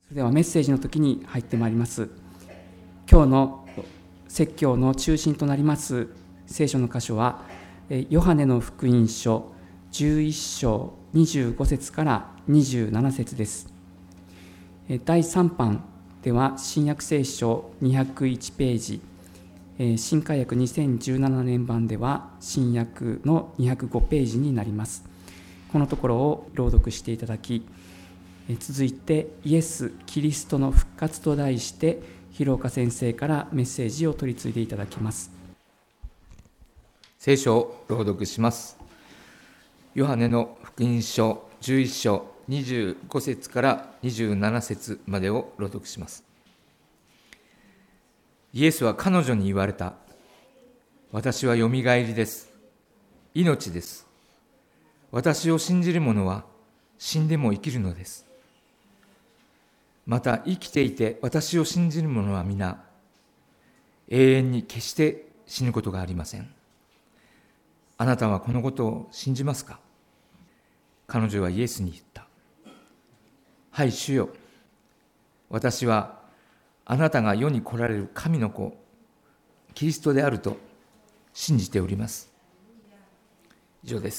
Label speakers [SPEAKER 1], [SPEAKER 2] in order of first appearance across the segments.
[SPEAKER 1] それではメッセージの時に入ってまいります。今日の説教の中心となります聖書の箇所はヨハネの福音書11章25節から27節です。第3版では新約聖書201ページ、新海訳2017年版では新訳の205ページになります。このところを朗読していただき、続いてイエス・キリストの復活と題して広岡先生からメッセージを取り次いでいただきます。
[SPEAKER 2] 聖書を朗読します。ヨハネの福音書11章25節から27節までを朗読します。イエスは彼女に言われた。私はよみがえりです。命です。私を信じる者は死んでも生きるのです。また生きていて私を信じる者は皆永遠に決して死ぬことがありません。あなたはこのことを信じますか？彼女はイエスに言った。はい、主よ。私はあなたが世に来られる神の子、キリストであると信じております。以上です。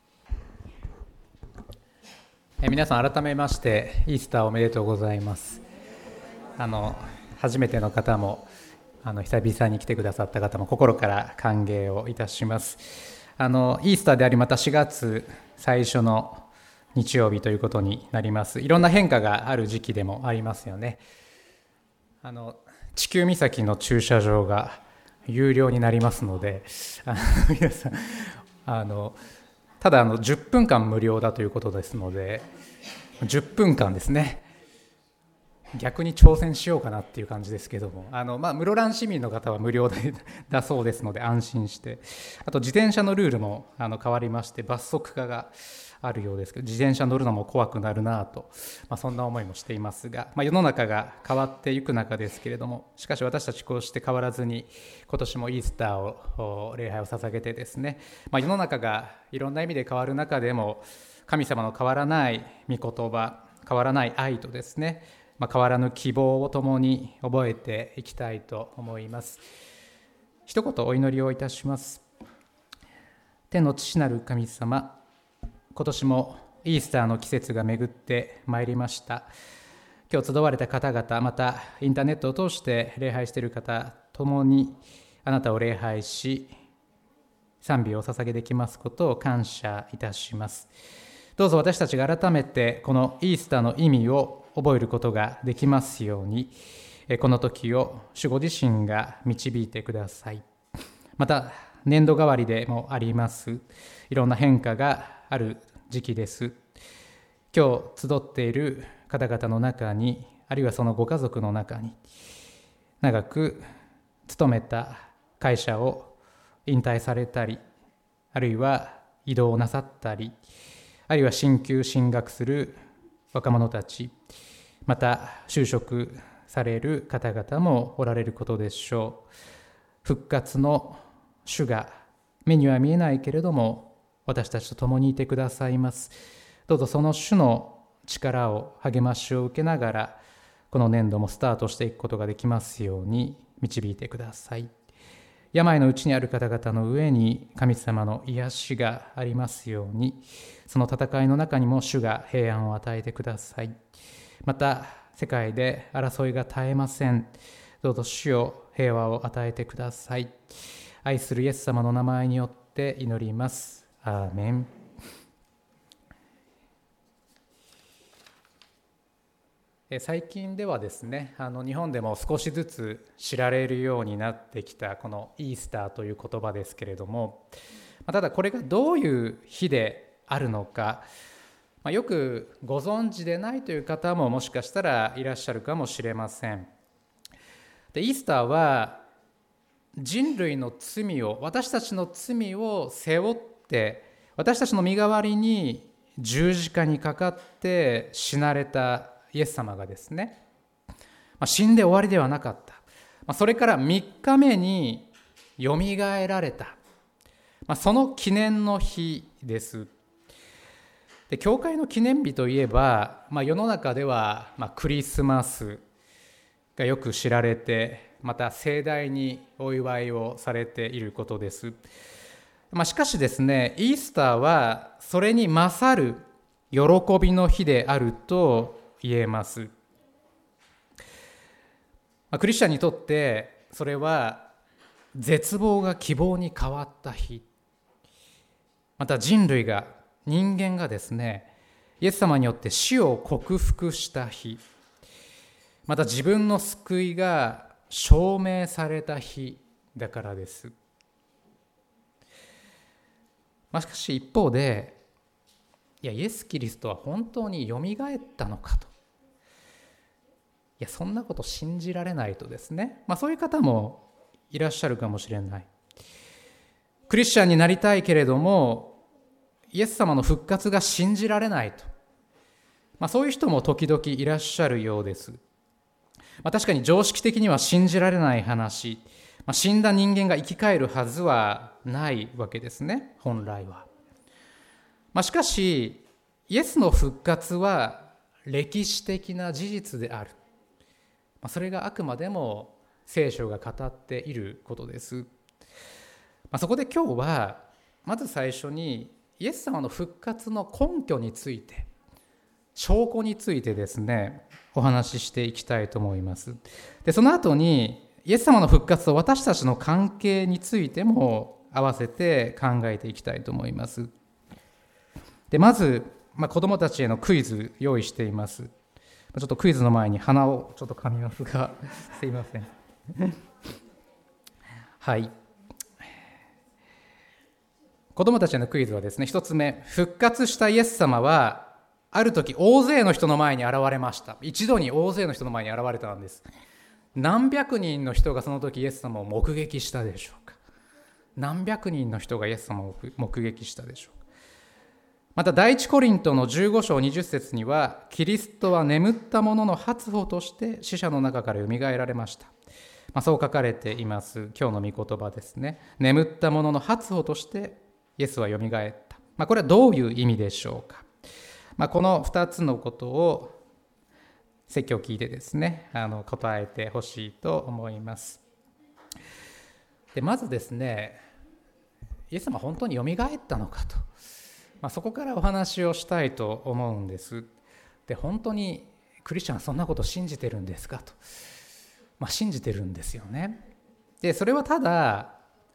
[SPEAKER 3] 皆さん改めましてイースターおめでとうございます。初めての方も久々に来てくださった方も心から歓迎をいたします。イースターでありまた4月最初の日曜日ということになります。いろんな変化がある時期でもありますよね。地球岬の駐車場が有料になりますので、皆さんただ10分間無料だということですので、10分間ですね、逆に挑戦しようかなっていう感じですけども、室蘭市民の方は無料だそうですので安心して、あと自転車のルールも変わりまして罰則化があるようですけど、自転車乗るのも怖くなるなと、そんな思いもしていますが、世の中が変わっていく中ですけれども、しかし私たちこうして変わらずに今年もイースターを礼拝を捧げてですね、世の中がいろんな意味で変わる中でも神様の変わらない御言葉、変わらない愛とですね、変わらぬ希望を共に覚えていきたいと思います。一言お祈りをいたします。天の父なる神様、今年もイースターの季節が巡ってまいりました。今日集われた方々、またインターネットを通して礼拝している方ともにあなたを礼拝し賛美を捧げできますことを感謝いたします。どうぞ私たちが改めてこのイースターの意味を覚えることができますように、この時を主ご自身が導いてください。また年度替わりでもありますいろんな変化がある時期です。今日集っている方々の中に、あるいはそのご家族の中に、長く勤めた会社を引退されたり、あるいは異動なさったり、あるいは進級進学する若者たち、また就職される方々もおられることでしょう。復活の主が目には見えないけれども私たちと共にいてくださいます。どうぞその主の力を、励ましを受けながらこの年度もスタートしていくことができますように導いてください。病のうちにある方々の上に神様の癒しがありますように、その戦いの中にも主が平安を与えてください。また世界で争いが絶えません。どうぞ主よ、平和を与えてください。愛するイエス様の名前によって祈ります。アーメン。最近ではですね、日本でも少しずつ知られるようになってきたこのイースターという言葉ですけれども、ただこれがどういう日であるのか、よくご存知でないという方ももしかしたらいらっしゃるかもしれません。で、イースターは人類の罪を、私たちの罪を背負って、私たちの身代わりに十字架にかかって死なれたイエス様がですね、死んで終わりではなかった。それから3日目によみがえられた。その記念の日です。 で教会の記念日といえば、世の中では、クリスマスがよく知られて、また盛大にお祝いをされていることです。しかしですね、イースターはそれに勝る喜びの日であると言えます。クリスチャンにとってそれは絶望が希望に変わった日、また人間がですね、イエス様によって死を克服した日、また自分の救いが証明された日だからです。しかし一方で、イエス・キリストは本当によみがえったのかと、そんなこと信じられないとですね、そういう方もいらっしゃるかもしれない。クリスチャンになりたいけれども、イエス様の復活が信じられないと、そういう人も時々いらっしゃるようです。確かに常識的には信じられない話、死んだ人間が生き返るはずはないわけですね、本来は。しかしイエスの復活は歴史的な事実である。それがあくまでも聖書が語っていることです。そこで今日はまず最初にイエス様の復活の根拠について、証拠についてですね、お話ししていきたいと思います。で、その後にイエス様の復活と私たちの関係についても合わせて考えていきたいと思います。で、まず、子どもたちへのクイズ用意しています。ちょっとクイズの前に鼻をちょっと噛みますがすいませんはい、子どもたちへのクイズはですね、一つ目、復活したイエス様はある時大勢の人の前に現れました。一度に大勢の人の前に現れたんです。何百人の人がその時イエス様を目撃したでしょうか。何百人の人がイエス様を目撃したでしょうか。また第一コリントの15章20節には、キリストは眠った者の初歩として死者の中からよみがえられました。そう書かれています。今日の御言葉ですね。眠った者の初歩としてイエスはよみがえった。これはどういう意味でしょうか。この2つのことを説教を聞いてですね、答えてほしいと思います。で、まずですね、イエス様は本当によみがえったのかと、そこからお話をしたいと思うんです。で、本当にクリスチャンはそんなことを信じてるんですかと、信じてるんですよね。で、それはただ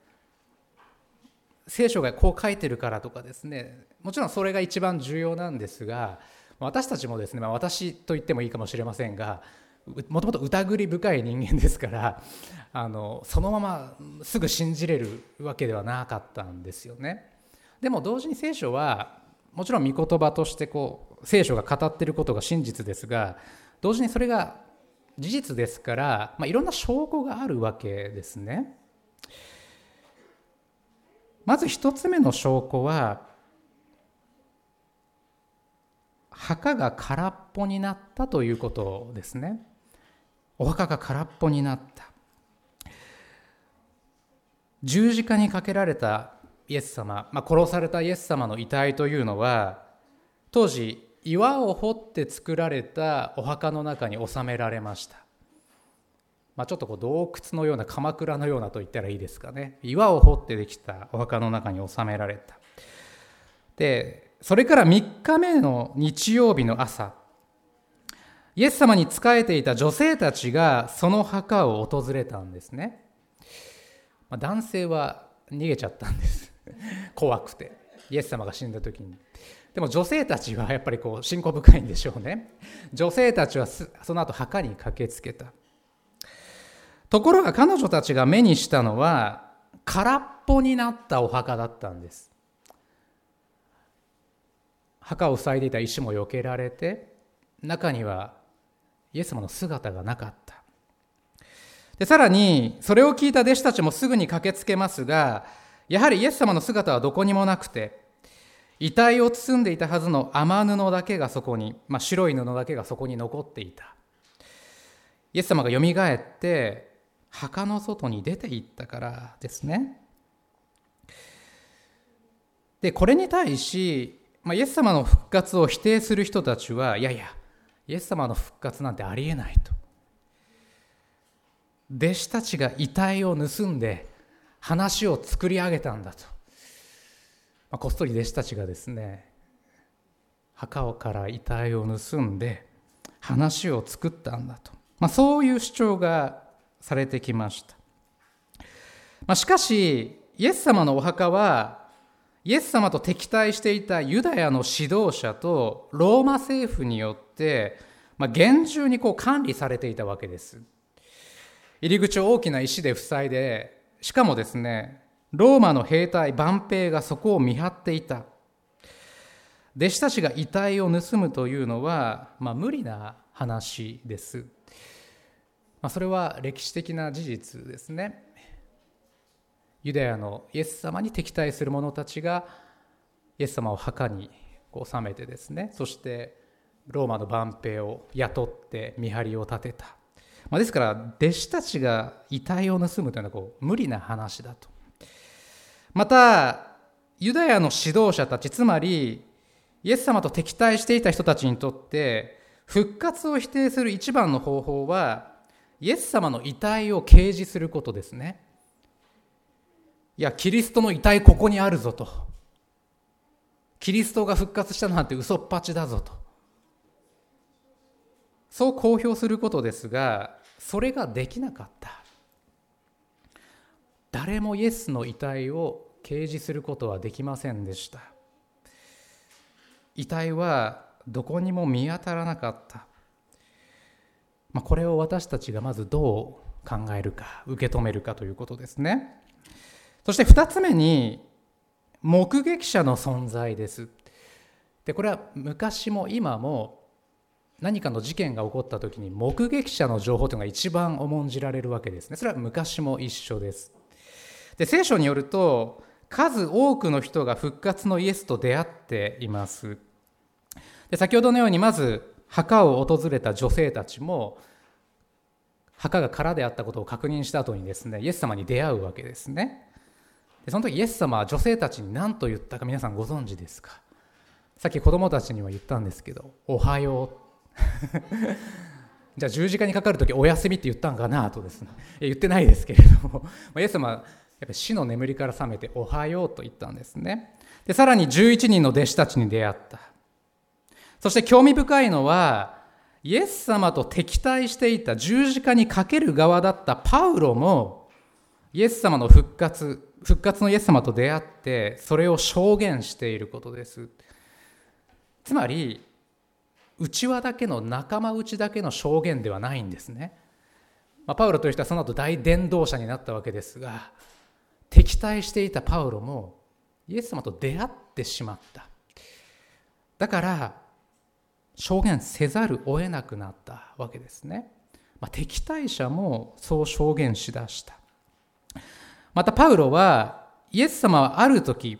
[SPEAKER 3] 聖書がこう書いてるからとかですね、もちろんそれが一番重要なんですが、私たちもですね、私と言ってもいいかもしれませんが、もともと疑り深い人間ですから、そのまますぐ信じれるわけではなかったんですよね。でも同時に聖書はもちろん御言葉として聖書が語っていることが真実ですが、同時にそれが事実ですから、いろんな証拠があるわけですね。まず一つ目の証拠は、墓が空っぽになったということですね。お墓が空っぽになった。十字架にかけられたイエス様、殺されたイエス様の遺体というのは、当時岩を掘って作られたお墓の中に収められました。ちょっと洞窟のような、鎌倉のようなと言ったらいいですかね。岩を掘ってできたお墓の中に収められた。で、それから3日目の日曜日の朝、イエス様に仕えていた女性たちがその墓を訪れたんですね。男性は逃げちゃったんです怖くて、イエス様が死んだ時に。でも女性たちはやっぱり信仰深いんでしょうね。女性たちはその後墓に駆けつけた。ところが彼女たちが目にしたのは空っぽになったお墓だったんです。墓を塞いでいた石も避けられて、中にはイエス様の姿がなかった。で、さらにそれを聞いた弟子たちもすぐに駆けつけますが、やはりイエス様の姿はどこにもなくて、遺体を包んでいたはずの雨布だけがそこに、白い布だけがそこに残っていた。イエス様がよみがえって墓の外に出て行ったからですね。で、これに対し、 イエス様の復活を否定する人たちは、いやいや、イエス様の復活なんてありえないと。弟子たちが遺体を盗んで話を作り上げたんだと。こっそり弟子たちがですね、墓から遺体を盗んで話を作ったんだと。そういう主張がされてきました。しかし、イエス様のお墓は、イエス様と敵対していたユダヤの指導者とローマ政府によって、厳重に管理されていたわけです。入り口を大きな石で塞いで、しかもですね、ローマの兵隊、万兵がそこを見張っていた。弟子たちが遺体を盗むというのは、無理な話です。それは歴史的な事実ですね。ユダヤのイエス様に敵対する者たちがイエス様を墓に収めてですね、そしてローマの万兵を雇って見張りを立てた。ですから弟子たちが遺体を盗むというのは無理な話だと。またユダヤの指導者たち、つまりイエス様と敵対していた人たちにとって復活を否定する一番の方法はイエス様の遺体を掲示することですね。いや、キリストの遺体ここにあるぞと。キリストが復活したなんて嘘っぱちだぞと。そう公表することですが、それができなかった。誰もイエスの遺体を掲示することはできませんでした。遺体はどこにも見当たらなかった。これを私たちがまずどう考えるか、受け止めるかということですね。そして2つ目に、目撃者の存在です。で、これは昔も今も何かの事件が起こったときに目撃者の情報というのが一番重んじられるわけですね。それは昔も一緒です。で、聖書によると、数多くの人が復活のイエスと出会っています。で、先ほどのようにまず墓を訪れた女性たちも墓が空であったことを確認した後にですね、イエス様に出会うわけですね。で、その時イエス様は女性たちに何と言ったか皆さんご存知ですか？さっき子供たちには言ったんですけど、おはようじゃあ十字架にかかる時お休みって言ったんかなとですね、言ってないですけれども、イエス様はやっぱり死の眠りから覚めておはようと言ったんですね。で、さらに11人の弟子たちに出会った。そして興味深いのは、イエス様と敵対していた十字架にかける側だったパウロもイエス様の復活のイエス様と出会ってそれを証言していることです。つまり内輪だけの仲間内だけの証言ではないんですね。パウロという人はその後大伝道者になったわけですが、敵対していたパウロもイエス様と出会ってしまった。だから証言せざるを得なくなったわけですね。敵対者もそう証言しだした。またパウロはイエス様はある時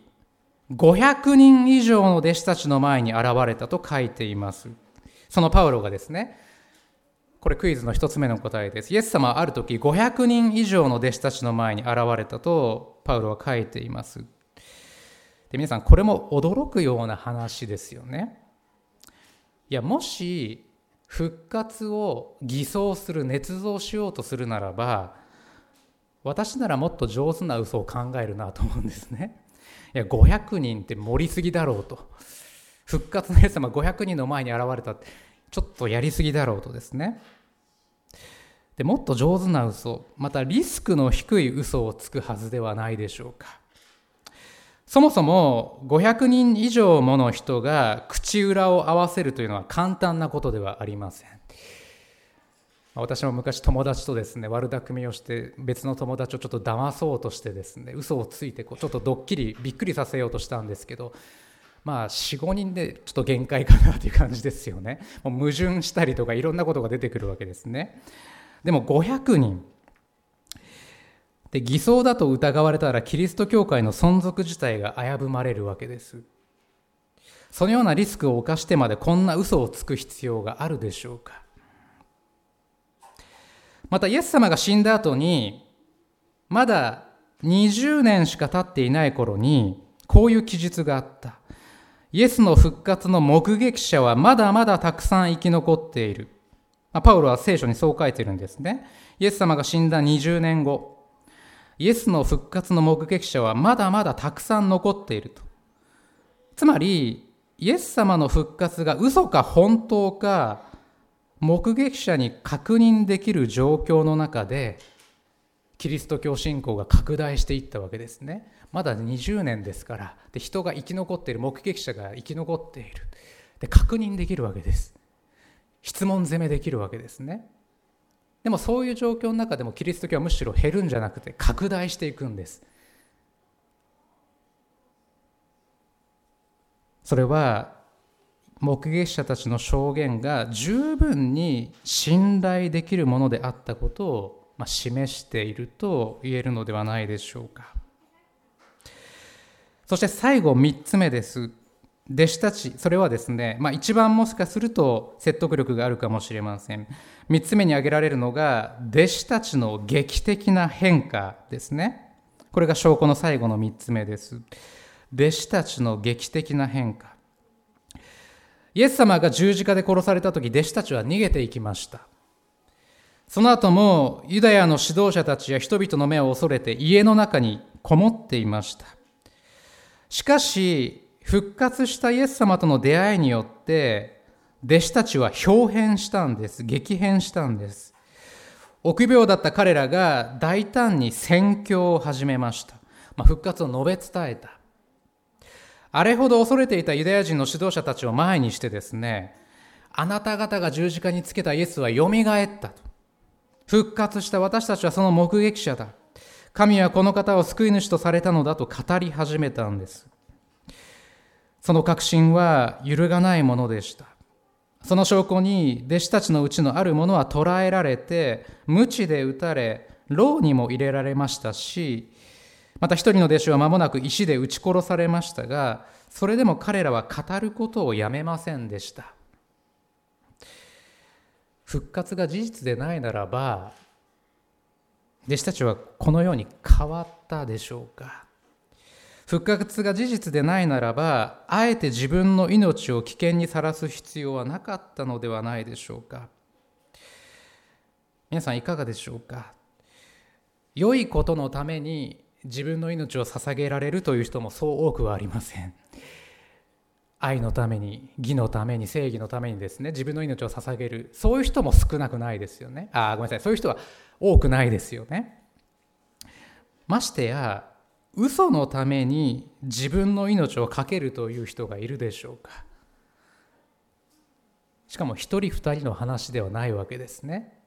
[SPEAKER 3] 500人以上の弟子たちの前に現れたと書いています。そのパウロがですね、これクイズの一つ目の答えです。イエス様はある時500人以上の弟子たちの前に現れたとパウロは書いています。で、皆さんこれも驚くような話ですよね。いや、もし復活を偽装する、捏造しようとするならば、私ならもっと上手な嘘を考えるなと思うんですね。いや、500人って盛りすぎだろうと。復活のイエス様500人の前に現れたってちょっとやりすぎだろうとですね。で、もっと上手な嘘、またリスクの低い嘘をつくはずではないでしょうか。そもそも500人以上もの人が口裏を合わせるというのは簡単なことではありません。私も昔友達とですね、悪巧みをして別の友達をちょっと騙そうとしてですね、嘘をついてちょっとドッキリびっくりさせようとしたんですけど、4、5人でちょっと限界かなという感じですよね。もう矛盾したりとかいろんなことが出てくるわけですね。でも500人で偽装だと疑われたらキリスト教会の存続自体が危ぶまれるわけです。そのようなリスクを冒してまでこんな嘘をつく必要があるでしょうか。またイエス様が死んだ後にまだ20年しか経っていない頃にこういう記述があった。 イエスの復活の目撃者はまだまだたくさん生き残っている。パウロは聖書にそう書いてるんですね。イエス様が死んだ20年後、イエスの復活の目撃者はまだまだたくさん残っていると。つまり、イエス様の復活が嘘か本当か、目撃者に確認できる状況の中で、キリスト教信仰が拡大していったわけですね。まだ20年ですから、で人が生き残っている、目撃者が生き残っている。で確認できるわけです。質問攻めできるわけですね。でもそういう状況の中でもキリスト教はむしろ減るんじゃなくて拡大していくんです。それは目撃者たちの証言が十分に信頼できるものであったことを示していると言えるのではないでしょうか。そして最後3つ目です。弟子たち、それはですね、一番もしかすると説得力があるかもしれません。3つ目に挙げられるのが弟子たちの劇的な変化ですね。これが証拠の最後の3つ目です。弟子たちの劇的な変化。イエス様が十字架で殺されたとき、弟子たちは逃げていきました。その後もユダヤの指導者たちや人々の目を恐れて家の中にこもっていました。しかし復活したイエス様との出会いによって弟子たちは豹変したんです。激変したんです。臆病だった彼らが大胆に宣教を始めました。復活を述べ伝えた。あれほど恐れていたユダヤ人の指導者たちを前にしてですね、あなた方が十字架につけたイエスはよみがえったと。復活した私たちはその目撃者だ。神はこの方を救い主とされたのだと語り始めたんです。その確信は揺るがないものでした。その証拠に弟子たちのうちのあるものは捕らえられて、鞭で打たれ、牢にも入れられましたし、また一人の弟子は間もなく石で撃ち殺されましたが、それでも彼らは語ることをやめませんでした。復活が事実でないならば、弟子たちはこのように変わったでしょうか。復活が事実でないならば、あえて自分の命を危険にさらす必要はなかったのではないでしょうか。皆さんいかがでしょうか。良いことのために自分の命を捧げられるという人もそう多くはありません。愛のために、義のために、正義のためにですね、自分の命を捧げる、そういう人も少なくないですよね。ごめんなさい、そういう人は多くないですよね。ましてや嘘のために自分の命を懸けるという人がいるでしょうか。しかも一人二人の話ではないわけですね。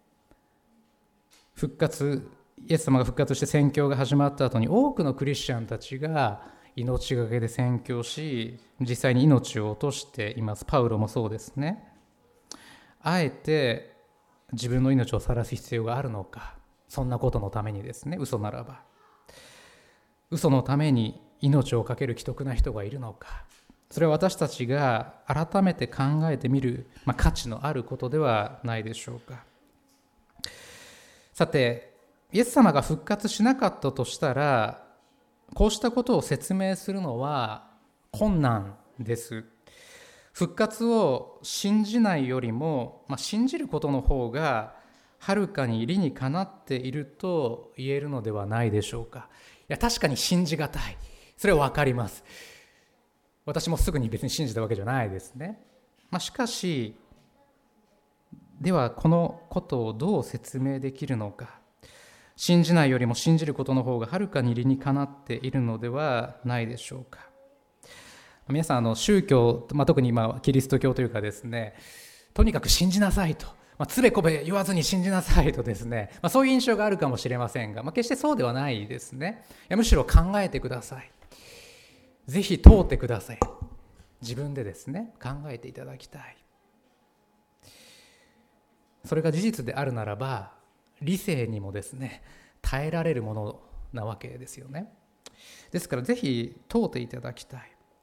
[SPEAKER 3] イエス様が復活して宣教が始まった後に多くのクリスチャンたちが命がけで宣教し、実際に命を落としています。パウロもそうですね。あえて自分の命を晒す必要があるのか。そんなことのためにですね、嘘ならば。嘘のために命を懸ける奇特な人がいるのか。それは私たちが改めて考えてみる、価値のあることではないでしょうか。さて、イエス様が復活しなかったとしたら、こうしたことを説明するのは困難です。復活を信じないよりも、信じることの方がはるかに理にかなっていると言えるのではないでしょうか。いや、確かに信じがたい。それは分かります。私もすぐに別に信じたわけじゃないですね。しかし、ではこのことをどう説明できるのか。信じないよりも信じることの方がはるかに理にかなっているのではないでしょうか。皆さん、宗教、特に今キリスト教というかですね、とにかく信じなさいと、つべこべ言わずに信じなさいとですね、そういう印象があるかもしれませんが、決してそうではないですね。むしろ考えてください。ぜひ問うてください。自分でですね、考えていただきたい。それが事実であるならば、理性にもですね、耐えられるものなわけですよね。ですからぜひ問うていただきたい。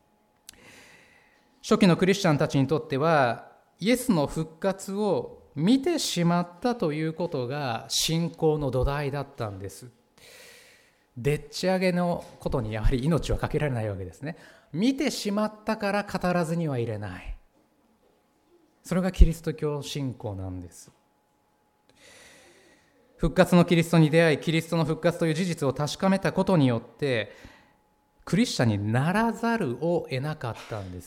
[SPEAKER 3] 初期のクリスチャンたちにとっては、イエスの復活を見てしまったということが信仰の土台だったんです。でっち上げのことにやはり命はかけられないわけですね。 見てしまったから語らずにはいれない。それがキリスト教信仰なんです。復活のキリストに出会い、キリストの復活という事実を確かめたことによってクリスチャンにならざるを得なかったんです。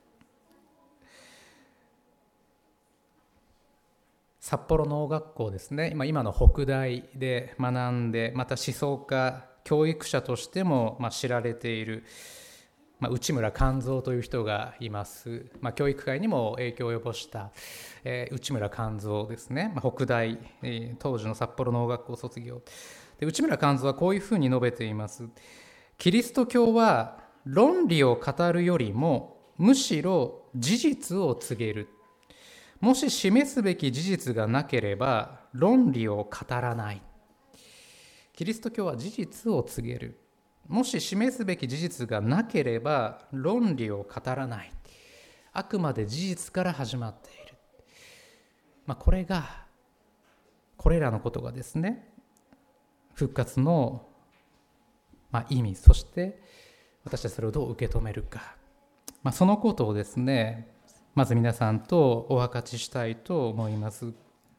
[SPEAKER 3] 札幌農学校ですね、今の北大で学んで、また思想家、教育者としても知られている、内村勘三という人がいます。教育界にも影響を及ぼした、内村勘三ですね。北大、当時の札幌農学校卒業で、内村勘三はこういうふうに述べています。キリスト教は論理を語るよりもむしろ事実を告げる。もし示すべき事実がなければ論理を語らない。キリスト教は事実を告げる。もし示すべき事実がなければ論理を語らない。あくまで事実から始まっている。これらのことがですね、復活の意味、そして私たちそれをどう受け止めるか、そのことをですね、まず皆さんとお分かちしたいと思います。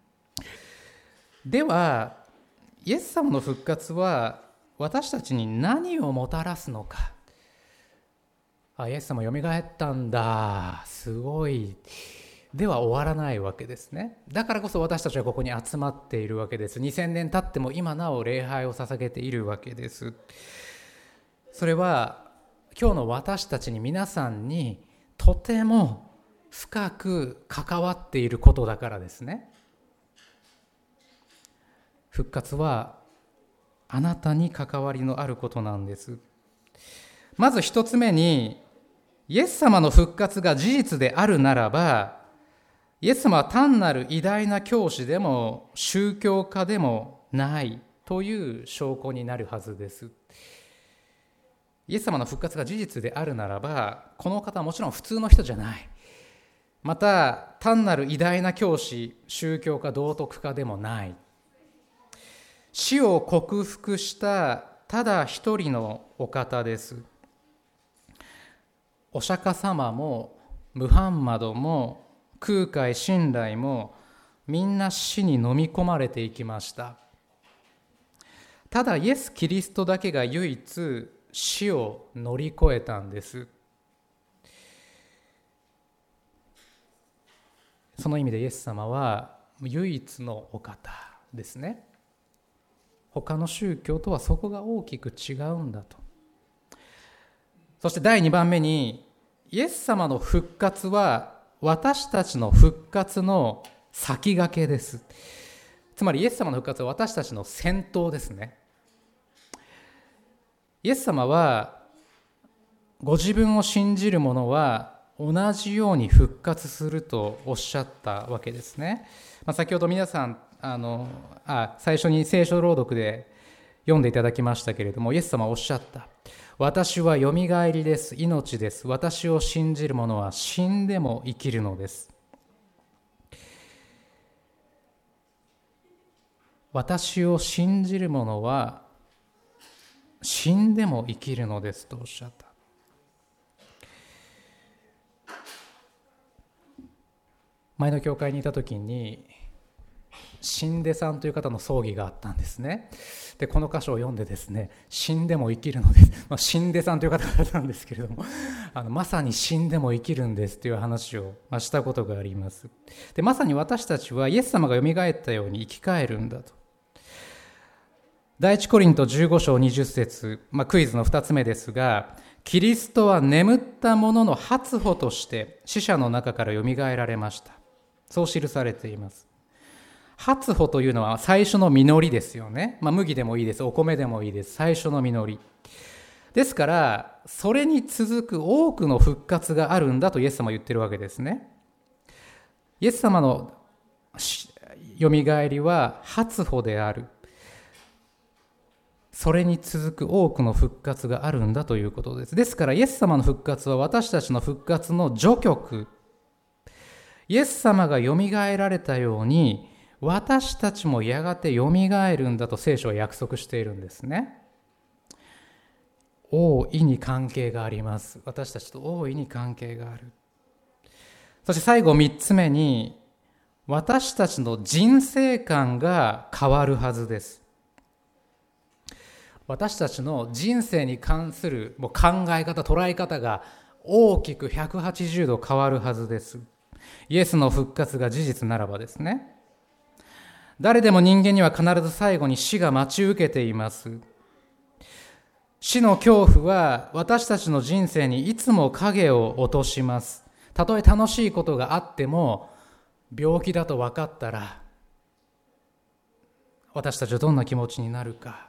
[SPEAKER 3] では、イエス様の復活は私たちに何をもたらすのか。イエス様よみがえったんだ、すごいでは終わらないわけですね。だからこそ私たちはここに集まっているわけです。2000年経っても今なお礼拝を捧げているわけです。それは今日の私たちに、皆さんにとても深く関わっていることだからですね。復活はあなたに関わりのあることなんです。まず一つ目に、イエス様の復活が事実であるならば、イエス様は単なる偉大な教師でも宗教家でもないという証拠になるはずです。イエス様の復活が事実であるならば、この方はもちろん普通の人じゃない。また単なる偉大な教師、宗教家、道徳家でもない。死を克服したただ一人のお方です。お釈迦様もムハンマドも空海親鸞もみんな死に飲み込まれていきました。ただイエス・キリストだけが唯一死を乗り越えたんです。その意味でイエス様は唯一のお方ですね。他の宗教とはそこが大きく違うんだと。そして第2番目に、イエス様の復活は私たちの復活の先駆けです。つまりイエス様の復活は私たちの先頭ですね。イエス様はご自分を信じる者は同じように復活するとおっしゃったわけですね。先ほど皆さん最初に聖書朗読で読んでいただきましたけれども、イエス様はおっしゃった。私はよみがえりです、命です。私を信じる者は死んでも生きるのです。私を信じる者は死んでも生きるのですとおっしゃった。前の教会にいた時に死出さんという方の葬儀があったんですね。でこの箇所を読んでですね、死んでも生きるのです、死出さんという方だったんですけれども、まさに死んでも生きるんですという話をしたことがあります。でまさに私たちはイエス様がよみがえったように生き返るんだと。第一コリント15章20節、クイズの2つ目ですが、キリストは眠った者の初歩として死者の中からよみがえられました。そう記されています。初歩というのは最初の実りですよね。麦でもいいです、お米でもいいです。最初の実りですから、それに続く多くの復活があるんだとイエス様は言ってるわけですね。イエス様のよみがえりは初歩である。それに続く多くの復活があるんだということです。ですからイエス様の復活は私たちの復活の序曲。イエス様がよみがえられたように私たちもやがてよみがえるんだと聖書は約束しているんですね。 大いに関係があります。私たちと大いに関係がある。そして最後3つ目に、私たちの人生観が変わるはずです。私たちの人生に関する考え方、捉え方が大きく180度変わるはずです。イエスの復活が事実ならばですね。誰でも人間には必ず最後に死が待ち受けています。死の恐怖は私たちの人生にいつも影を落とします。たとえ楽しいことがあっても、病気だと分かったら、私たちはどんな気持ちになるか。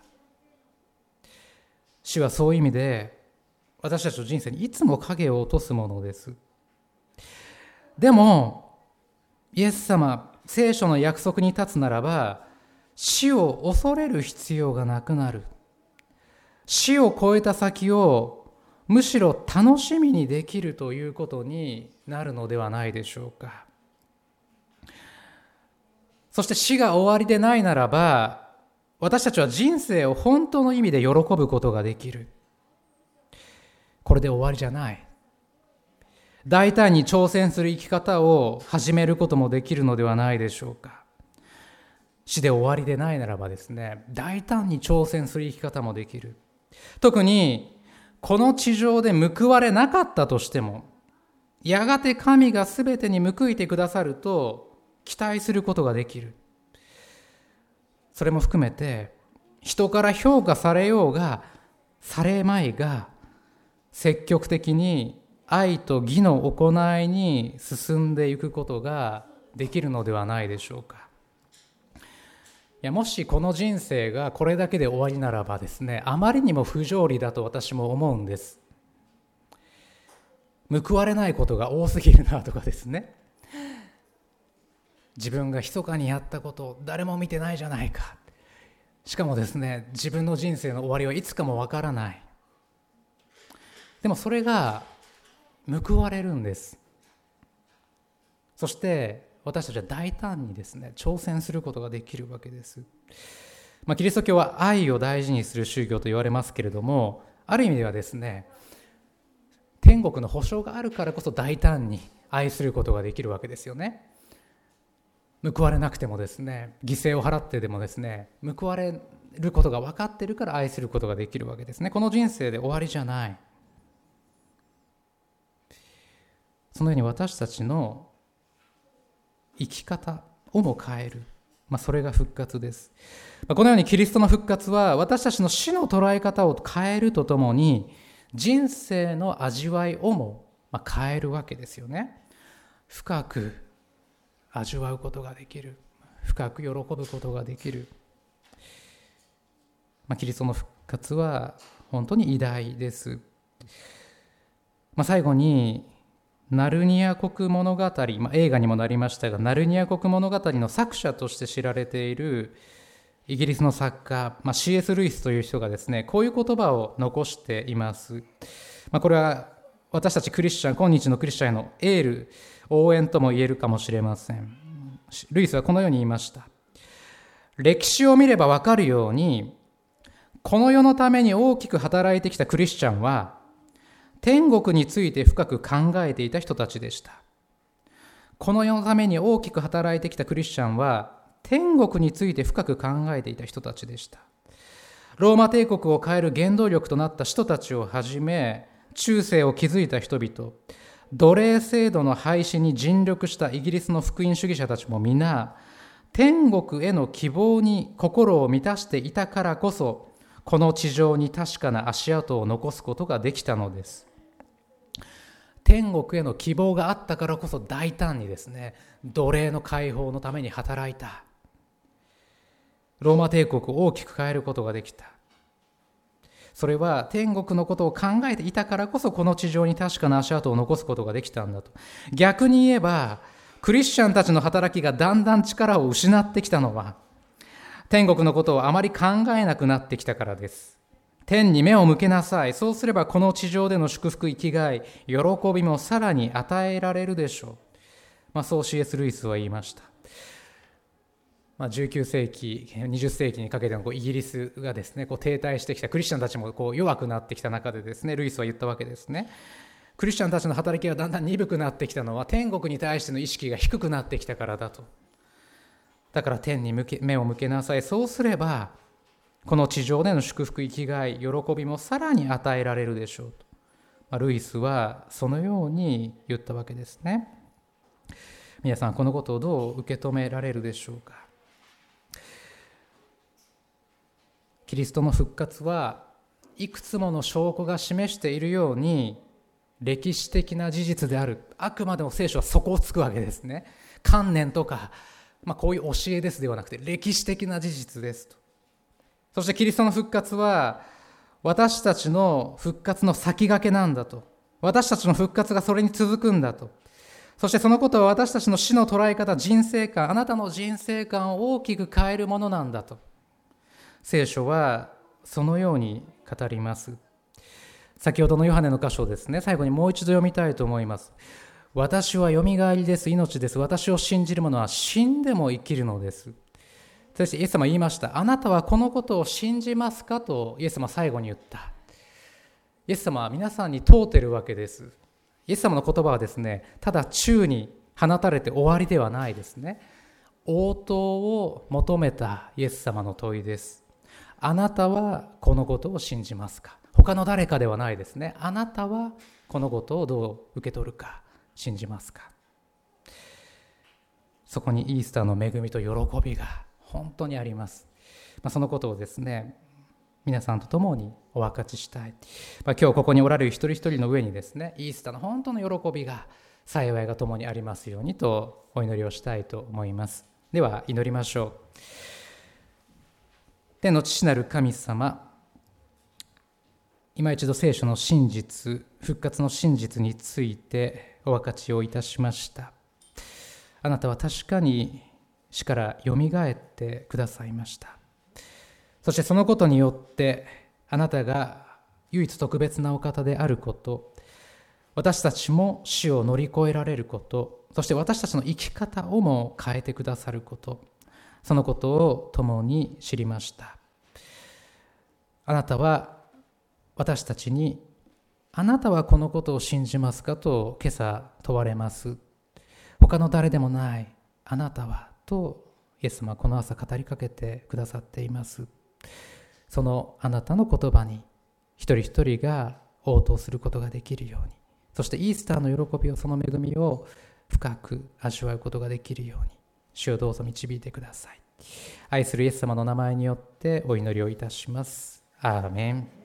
[SPEAKER 3] 死はそういう意味で、私たちの人生にいつも影を落とすものです。でも、イエス様、聖書の約束に立つならば、死を恐れる必要がなくなる。死を超えた先をむしろ楽しみにできるということになるのではないでしょうか。そして死が終わりでないならば、私たちは人生を本当の意味で喜ぶことができる。これで終わりじゃない。大胆に挑戦する生き方を始めることもできるのではないでしょうか。死で終わりでないならばですね、大胆に挑戦する生き方もできる。特にこの地上で報われなかったとしても、やがて神がすべてに報いてくださると期待することができる。それも含めて、人から評価されようがされまいが、積極的に愛と義の行いに進んでいくことができるのではないでしょうか。いや、もしこの人生がこれだけで終わりならばですね、あまりにも不条理だと私も思うんです。報われないことが多すぎるなとかですね、自分が密かにやったことを誰も見てないじゃないか、しかもですね、自分の人生の終わりはいつかもわからない。でもそれが報われるんです。そして私たちは大胆にですね、挑戦することができるわけです。キリスト教は愛を大事にする宗教と言われますけれども、ある意味ではですね、天国の保証があるからこそ大胆に愛することができるわけですよね。報われなくてもですね、犠牲を払ってでもですね、報われることが分かっているから愛することができるわけですね。この人生で終わりじゃない。そのように私たちの生き方をも変える、それが復活です。このようにキリストの復活は私たちの死の捉え方を変えるとともに、人生の味わいをも変えるわけですよね。深く味わうことができる、深く喜ぶことができる。キリストの復活は本当に偉大です。最後にナルニア国物語、映画にもなりましたが、ナルニア国物語の作者として知られているイギリスの作家、C.S. ルイスという人がですね、こういう言葉を残しています。これは私たちクリスチャン、今日のクリスチャンへのエール、応援とも言えるかもしれません。ルイスはこのように言いました。歴史を見ればわかるように、この世のために大きく働いてきたクリスチャンは、天国について深く考えていた人たちでした。この世のために大きく働いてきたクリスチャンは、天国について深く考えていた人たちでした。ローマ帝国を変える原動力となった人たちをはじめ、中世を築いた人々、奴隷制度の廃止に尽力したイギリスの福音主義者たちも皆、天国への希望に心を満たしていたからこそ、この地上に確かな足跡を残すことができたのです。天国への希望があったからこそ大胆にですね、奴隷の解放のために働いた。ローマ帝国を大きく変えることができた。それは天国のことを考えていたからこそこの地上に確かな足跡を残すことができたんだと。逆に言えば、クリスチャンたちの働きがだんだん力を失ってきたのは、天国のことをあまり考えなくなってきたからです。天に目を向けなさい。そうすればこの地上での祝福、生きがい、喜びもさらに与えられるでしょう。そう C.S. ルイスは言いました。 19世紀、20世紀にかけてのイギリスがですね、停滞してきた、クリスチャンたちも弱くなってきた中でですね、ルイスは言ったわけですね。クリスチャンたちの働きがだんだん鈍くなってきたのは、天国に対しての意識が低くなってきたからだと。だから天に目を向けなさい。そうすれば、この地上での祝福、生きがい、喜びもさらに与えられるでしょうと。ルイスはそのように言ったわけですね。皆さん、このことをどう受け止められるでしょうか。キリストの復活はいくつもの証拠が示しているように歴史的な事実である。あくまでも聖書はそこをつくわけですね。観念とか、こういう教えですではなくて歴史的な事実ですと。そしてキリストの復活は私たちの復活の先駆けなんだと。私たちの復活がそれに続くんだと。そしてそのことは私たちの死の捉え方、人生観、あなたの人生観を大きく変えるものなんだと。聖書はそのように語ります。先ほどのヨハネの箇所をですね、最後にもう一度読みたいと思います。私はよみがえりです、命です。私を信じる者は死んでも生きるのです。そしてイエス様は言いました。あなたはこのことを信じますかとイエス様は最後に言った。イエス様は皆さんに問うているわけです。イエス様の言葉はですね、ただ宙に放たれて終わりではないですね。応答を求めたイエス様の問いです。あなたはこのことを信じますか。他の誰かではないですね。あなたはこのことをどう受け取るか、信じますか。そこにイースターの恵みと喜びが本当にあります。そのことをですね、皆さんと共にお分かちしたい。今日ここにおられる一人一人の上にですね、イースターの本当の喜びが、幸いが共にありますようにとお祈りをしたいと思います。では祈りましょう。天の父なる神様、今一度聖書の真実、復活の真実についてお分かちをいたしました。あなたは確かに死からよみがえってくださいました。そしてそのことによってあなたが唯一特別なお方であること、私たちも死を乗り越えられること、そして私たちの生き方をも変えてくださること、そのことを共に知りました。あなたは私たちに、あなたはこのことを信じますかと今朝問われます。他の誰でもないあなたはとイエス様はこの朝語りかけてくださっています。そのあなたの言葉に一人一人が応答することができるように、そしてイースターの喜びを、その恵みを深く味わうことができるように、主をどうぞ導いてください。愛するイエス様の名前によってお祈りをいたします。アーメン。